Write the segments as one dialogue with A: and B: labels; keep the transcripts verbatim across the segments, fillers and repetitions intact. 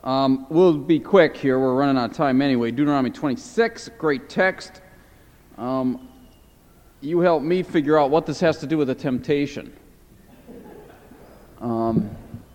A: Um, we'll be quick here. We're running out of time anyway. Deuteronomy twenty-six, great text. Um, you help me figure out what this has to do with a temptation. Um,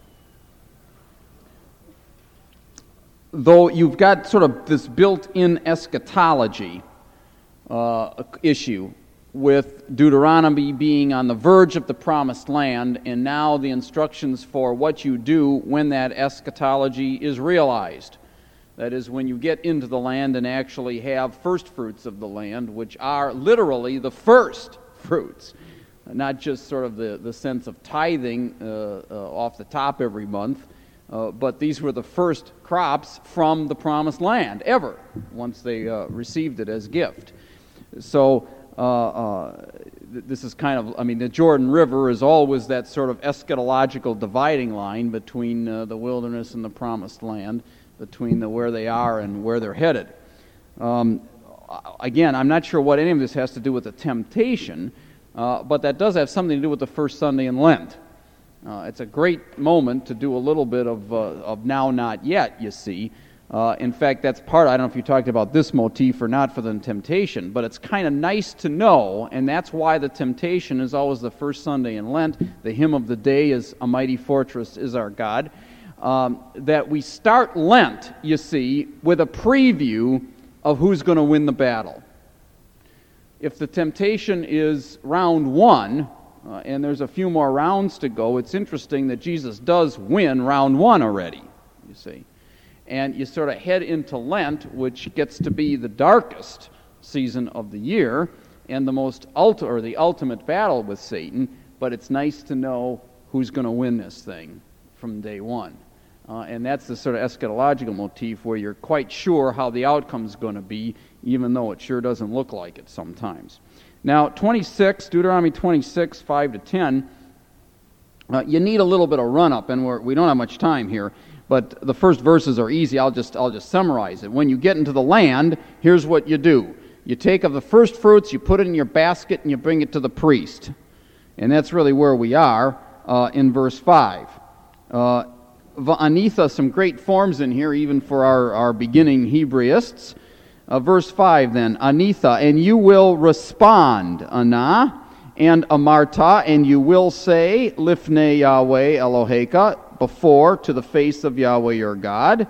A: though you've got sort of this built-in eschatology uh, issue with Deuteronomy being on the verge of the promised land, and now the instructions for what you do when that eschatology is realized. That is, when you get into the land and actually have first fruits of the land, which are literally the first fruits, not just sort of the, the sense of tithing uh, uh, off the top every month, uh, but these were the first crops from the promised land ever, once they uh, received it as gift. So, Uh, uh, this is kind of, I mean, the Jordan River is always that sort of eschatological dividing line between uh, the wilderness and the promised land, between the where they are and where they're headed. Um, again, I'm not sure what any of this has to do with the temptation, uh, but that does have something to do with the first Sunday in Lent. Uh, it's a great moment to do a little bit of, uh, of now, not yet, you see. Uh, in fact, that's part, I don't know if you talked about this motif or not for the temptation, but it's kind of nice to know, and that's why the temptation is always the first Sunday in Lent. The hymn of the day is "A Mighty Fortress is Our God." Um, that we start Lent, you see, with a preview of who's going to win the battle. If the temptation is round one, uh, and there's a few more rounds to go, it's interesting that Jesus does win round one already, you see. And you sort of head into Lent, which gets to be the darkest season of the year and the most ulti- or the ultimate battle with Satan. But it's nice to know who's going to win this thing from day one, uh, and that's the sort of eschatological motif where you're quite sure how the outcome's going to be, even though it sure doesn't look like it sometimes. Now, twenty-six, Deuteronomy twenty-six, five to ten. Uh, you need a little bit of run-up, and we're, we don't have much time here. But the first verses are easy. I'll just I'll just summarize it. When you get into the land, here's what you do. You take of the first fruits, you put it in your basket, and you bring it to the priest. And that's really where we are uh, in verse five. Uh, Va'anitha, some great forms in here, even for our, our beginning Hebraists. Uh, verse five then, Anitha, and you will respond, Ana, and Amarta, and you will say, Lifnei Yahweh Eloheka, before, to the face of Yahweh your God.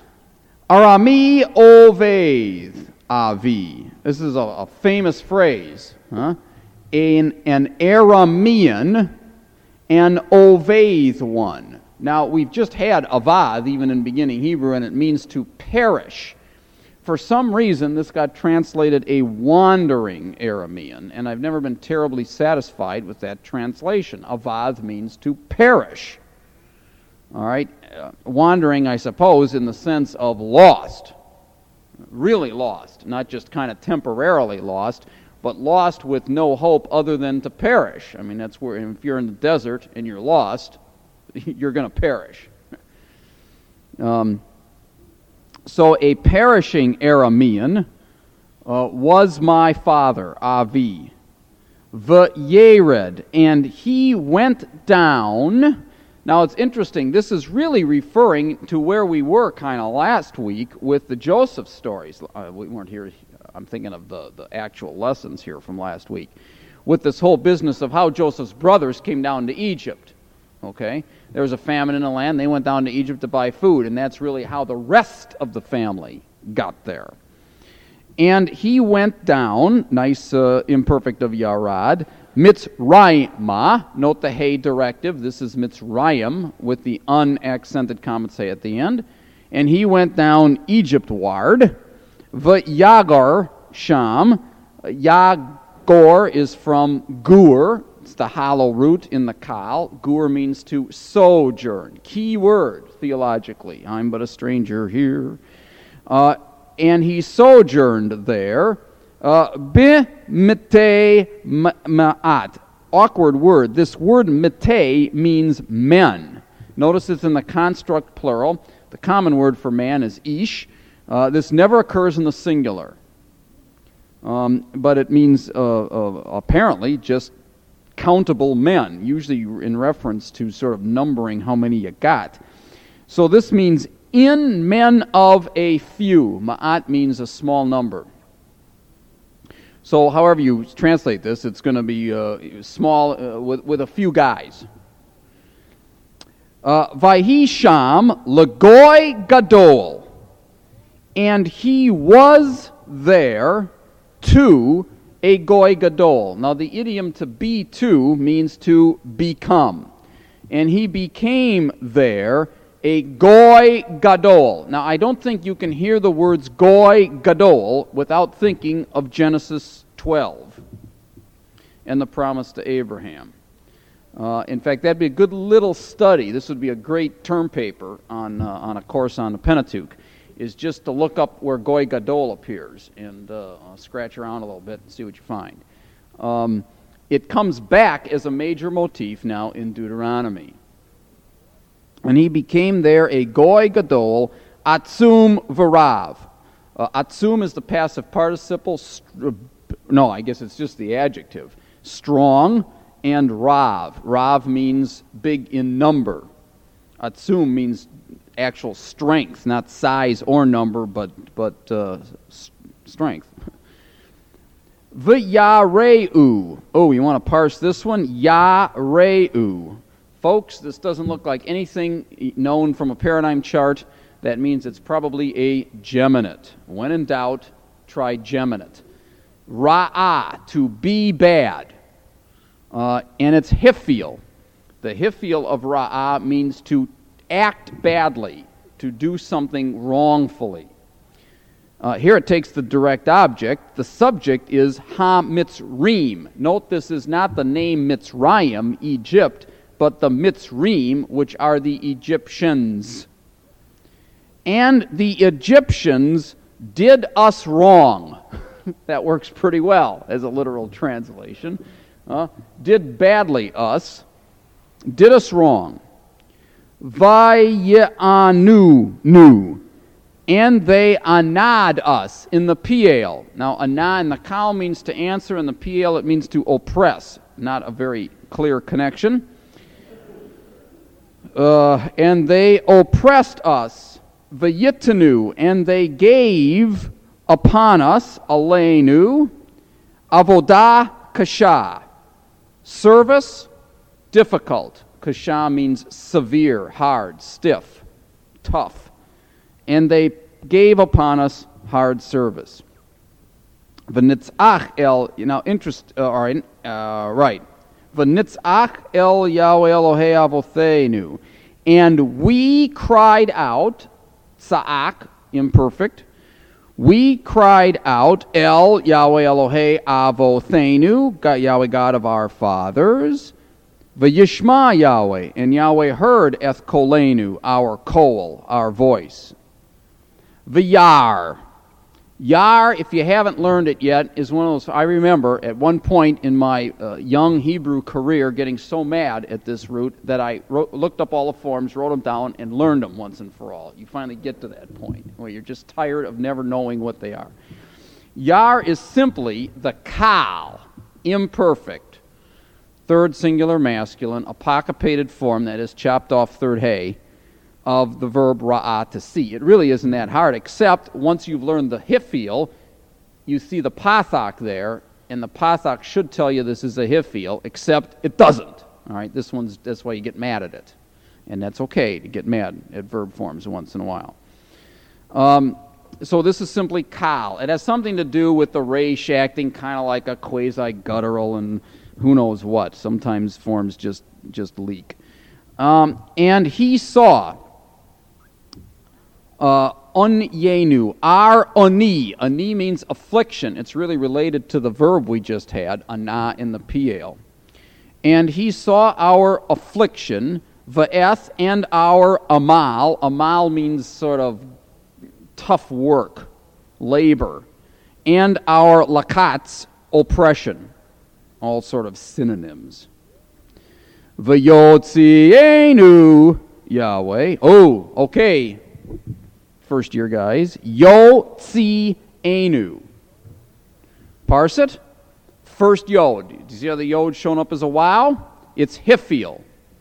A: Arami Oveth Avi. This is a, a famous phrase. Huh? An, an Aramean, an Oveth one. Now, we've just had Avad, even in beginning Hebrew, and it means to perish. For some reason, this got translated a wandering Aramean, and I've never been terribly satisfied with that translation. Avad means to perish. All right, uh, wandering, I suppose, in the sense of lost, really lost, not just kind of temporarily lost, but lost with no hope other than to perish. I mean, that's where, if you're in the desert and you're lost, you're going to perish. Um, so a perishing Aramean uh, was my father, Avi, V'yered, and he went down. Now, it's interesting. This is really referring to where we were kind of last week with the Joseph stories. Uh, we weren't here. I'm thinking of the, the actual lessons here from last week. With this whole business of how Joseph's brothers came down to Egypt. Okay? There was a famine in the land. They went down to Egypt to buy food. And that's really how the rest of the family got there. And he went down, nice uh, imperfect of Yarad, Mitzrayimah, note the Hay directive, this is Mitzrayim, with the unaccented comments at the end. And he went down Egyptward, V'yagar Sham, Yagor is from Gur, it's the hollow root in the Kal. Gur means to sojourn, key word theologically, I'm but a stranger here. Uh, and he sojourned there, Uh, Bi mete ma'at. Awkward word. This word mete means men. Notice it's in the construct plural. The common word for man is ish. Uh, this never occurs in the singular. Um, but it means uh, uh, apparently just countable men, usually in reference to sort of numbering how many you got. So this means in men of a few. Ma'at means a small number. So however you translate this, it's going to be uh, small uh, with, with a few guys. Vayhi Sham Lagoy Gadol, and he was there to a Goy Gadol. Now the idiom to be to means to become. And he became there a Goy Gadol. Now I don't think you can hear the words Goy Gadol without thinking of Genesis twelve and the promise to Abraham. Uh, in fact, that'd be a good little study. This would be a great term paper on uh, on a course on the Pentateuch, is just to look up where Goy Gadol appears and uh, scratch around a little bit and see what you find. Um, it comes back as a major motif now in Deuteronomy. And he became there a Goy Gadol, Atzum V'Rav. Uh, atzum is the passive participle. St- no, I guess it's just the adjective. Strong and Rav. Rav means big in number. Atzum means actual strength, not size or number, but but uh, s- strength. V'yareu. Oh, you want to parse this one? Yareu. Folks, this doesn't look like anything known from a paradigm chart. That means it's probably a geminate. When in doubt, try geminate. Ra'ah, to be bad. Uh, and it's hifil. The hifil of ra'ah means to act badly, to do something wrongfully. Uh, here it takes the direct object. The subject is ha-mitzrim. Note this is not the name Mitzrayim, Egypt, but the Mitzrim, which are the Egyptians. And the Egyptians did us wrong. That works pretty well as a literal translation. Uh, did badly us, did us wrong. Vayanu nu, and they anad us in the Piel. Now, ana in the Kal means to answer, in the Piel it means to oppress. Not a very clear connection. Uh, and they oppressed us, vayitanu, and they gave upon us, aleinu, avodah kasha, service, difficult. Kasha means severe, hard, stiff, tough. And they gave upon us hard service. V'nitzach el, you know, interest, uh, all right, uh, right. V'nitzach el Yahweh Elohei avotheinu. And we cried out, sa'ak, imperfect, we cried out, El Yahweh Elohei avotheinu, God, Yahweh God of our fathers, V'yishma Yahweh, and Yahweh heard eth kolenu, our kol, our voice. V'yar. Yar, if you haven't learned it yet, is one of those, I remember at one point in my uh, young Hebrew career getting so mad at this root that I wrote, looked up all the forms, wrote them down, and learned them once and for all. You finally get to that point where you're just tired of never knowing what they are. Yar is simply the kal, imperfect, third singular masculine, apocryphated form, that is chopped off third hay, of the verb ra'ah, to see. It really isn't that hard, except once you've learned the hifil, you see the pathak there, and the pathak should tell you this is a hifil, except it doesn't. All right, this one's, that's why you get mad at it. And that's okay to get mad at verb forms once in a while. Um, so this is simply kal. It has something to do with the resh acting kind of like a quasi-guttural and who knows what. Sometimes forms just, just leak. Um, and he saw Uh, Onyenu, ar oni. Ani means affliction. It's really related to the verb we just had, ana in the Piel. And he saw our affliction, va'eth, and our amal. Amal means sort of tough work, labor. And our lakats, oppression. All sort of synonyms. Vayotzienu, Yahweh. Oh, okay. First year guys, Yotzi Enu. Parse it. First yod. Do you see how the yod shown up as a wow? It's hifil.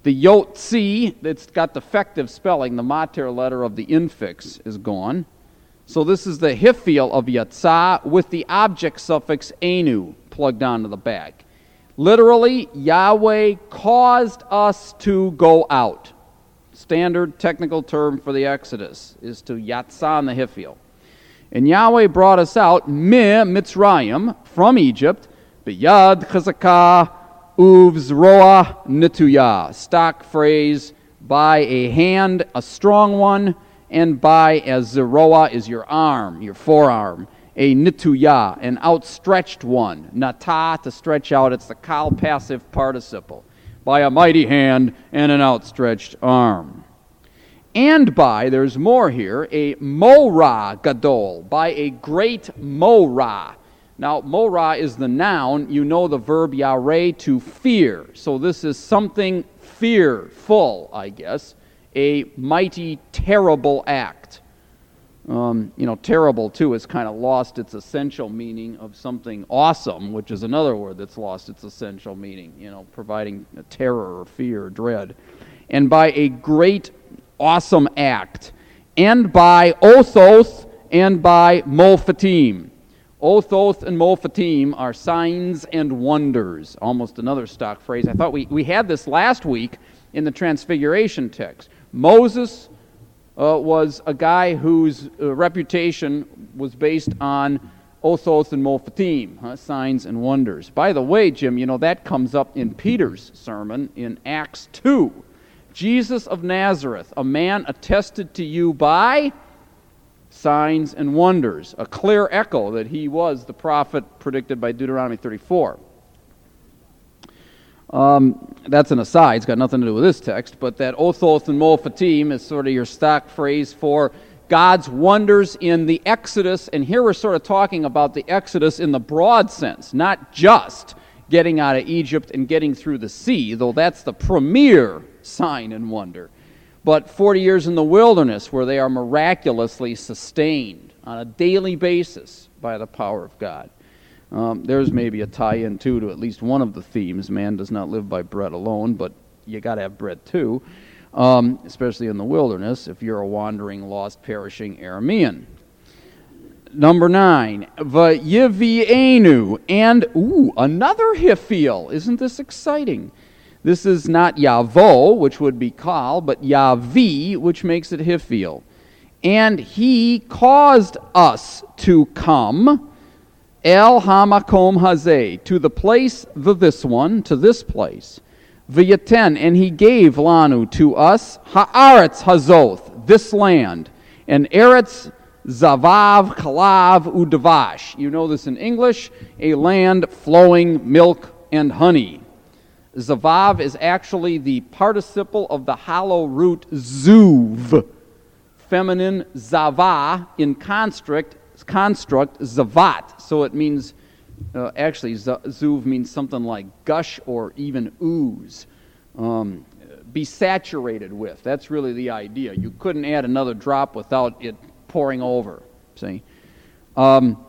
A: The Yotzi, that's got defective spelling, the mater letter of the infix is gone. So this is the Hifil of Yatzah with the object suffix enu plugged onto the back. Literally, Yahweh caused us to go out. Standard technical term for the Exodus is to Yatzah on the Hifil. And Yahweh brought us out, mi Mitzrayim, from Egypt, b'yad chazakah uvzroa nituyah. Stock phrase, by a hand, a strong one, and by, as zeroa is your arm, your forearm, a nituyah, an outstretched one. Nata, to stretch out, it's the kal passive participle. By a mighty hand and an outstretched arm. And by, there's more here, a Morah Gadol, by a great Morah. Now, Morah is the noun. You know the verb yareh, to fear. So this is something fearful, I guess. A mighty, terrible act. Um, you know, terrible, too, has kind of lost its essential meaning of something awesome, which is another word that's lost its essential meaning, you know, providing terror or fear or dread. And by a great, awesome act. And by Othoth and by Mophatim. Othoth and Mophatim are signs and wonders. Almost another stock phrase. I thought we, we had this last week in the Transfiguration text. Moses uh, was a guy whose uh, reputation was based on Othoth and Mophatim, huh, signs and wonders. By the way, Jim, you know, that comes up in Peter's sermon in Acts two. Jesus of Nazareth, a man attested to you by signs and wonders. A clear echo that he was the prophet predicted by Deuteronomy thirty-four. Um, that's an aside. It's got nothing to do with this text, but that Othoth and Mophatim is sort of your stock phrase for God's wonders in the Exodus, and here we're sort of talking about the Exodus in the broad sense, not just getting out of Egypt and getting through the sea, though that's the premier sign and wonder, but forty years in the wilderness where they are miraculously sustained on a daily basis by the power of God. Um, there's maybe a tie-in, too, to at least one of the themes. Man does not live by bread alone, but you got to have bread, too, um, especially in the wilderness if you're a wandering, lost, perishing Aramean. Number nine, Vayivienu, and, ooh, another Hifil. Isn't this exciting? This is not Yavo, which would be Kal, but Yavi, which makes it Hifil. And he caused us to come, El Hamakom Hazeh, to the place, the this one, to this place. V'yaten, and he gave Lanu to us, Haaretz Hazoth, this land, and Eretz Zavav, Kalav, Udavash. You know this in English, a land flowing milk and honey. Zavav is actually the participle of the hollow root zuv, feminine zava, in construct, construct zavat. So it means, uh, actually, zuv means something like gush or even ooze. Um, be saturated with. That's really the idea. You couldn't add another drop without it pouring over. See? Um,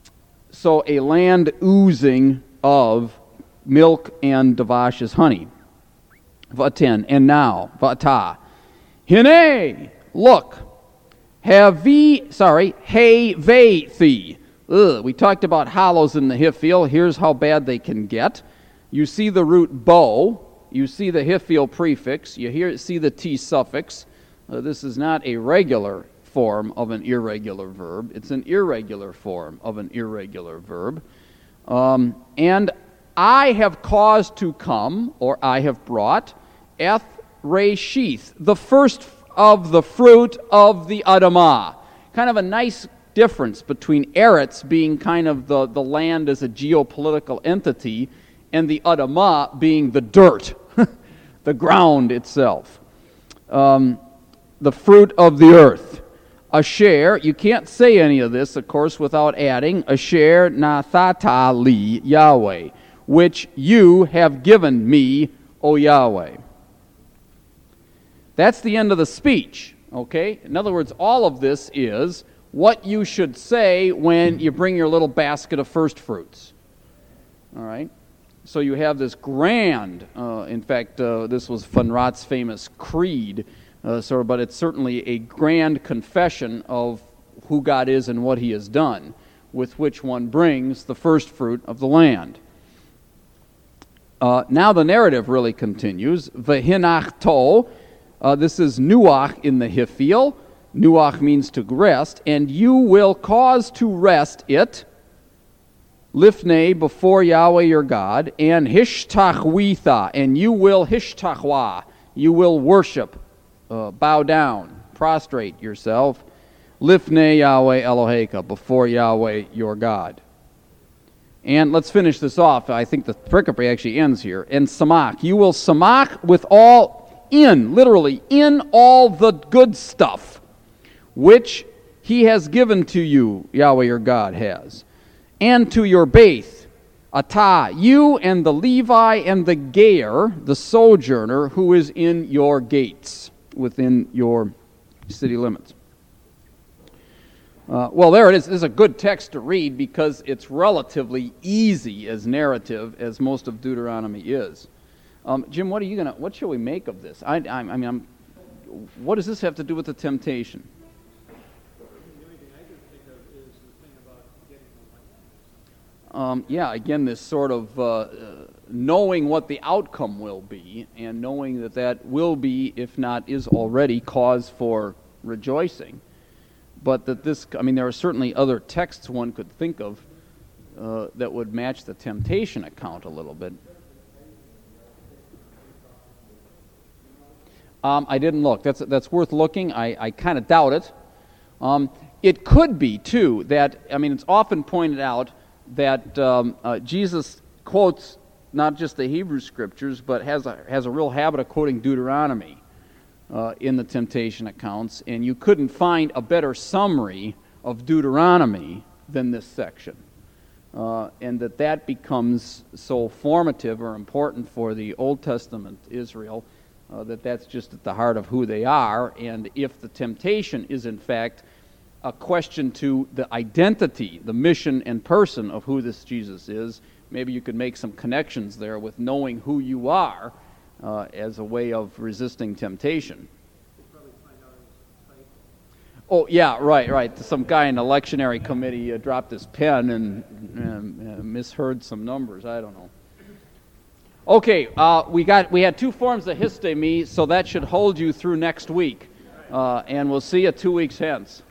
A: so a land oozing of milk and Davash's honey. Vaten, and now, Vata. Hine, look. Havi, sorry, Hey Vethi. Ugh, we talked about hollows in the Hifil. Here's how bad they can get. You see the root bo. You see the Hifil prefix. You hear, see the T suffix. Uh, this is not a regular form of an irregular verb. It's an irregular form of an irregular verb. Um, and I have caused to come, or I have brought, Eth Reshith, the first of the fruit of the Adamah. Kind of a nice difference between Eretz being kind of the, the land as a geopolitical entity and the Adamah being the dirt, the ground itself. Um, the fruit of the earth. Asher, you can't say any of this, of course, without adding, Asher nathata li Yahweh, which you have given me, O Yahweh. That's the end of the speech, okay? In other words, all of this is what you should say when you bring your little basket of first fruits. All right? So you have this grand, uh, in fact, uh, this was Von Rath's famous creed, uh, so, but it's certainly a grand confession of who God is and what he has done, with which one brings the first fruit of the land. Uh, now the narrative really continues. V'hinachto, uh, this is nuach in the Hifil. Nuach means to rest, and you will cause to rest it, lifnei, before Yahweh your God, and hishtachwitha, and you will hishtachwa, you will worship, uh, bow down, prostrate yourself, lifnei Yahweh Eloheka, before Yahweh your God. And let's finish this off. I think the pericope actually ends here. And samach, you will samach with all, in, literally, in all the good stuff, which he has given to you, Yahweh your God has, and to your Baith, Atah, you and the Levi and the Gayer, the sojourner, who is in your gates, within your city limits. Uh, well, there it is. This is a good text to read because it's relatively easy as narrative as most of Deuteronomy is. Um, Jim, what are you gonna? What shall we make of this? I, I, I mean, I'm, what does this have to do with the temptation? Um, yeah, again, this sort of uh, knowing what the outcome will be, and knowing that that will be, if not is already, cause for rejoicing. But that this, I mean, there are certainly other texts one could think of uh, that would match the temptation account a little bit. Um, I didn't look. That's that's worth looking. I, I kind of doubt it. Um, it could be, too, that, I mean, it's often pointed out that um, uh, Jesus quotes not just the Hebrew Scriptures, but has a, has a real habit of quoting Deuteronomy Uh, in the temptation accounts, and you couldn't find a better summary of Deuteronomy than this section. Uh, and that that becomes so formative or important for the Old Testament Israel, uh, that that's just at the heart of who they are, and if the temptation is in fact a question to the identity, the mission and person of who this Jesus is, maybe you could make some connections there with knowing who you are, Uh, as a way of resisting temptation. Oh, yeah, right, right. Some guy in the lectionary committee uh, dropped his pen and uh, misheard some numbers. I don't know. Okay, uh, we got we had two forms of histemi, so that should hold you through next week. Uh, and we'll see you two weeks hence.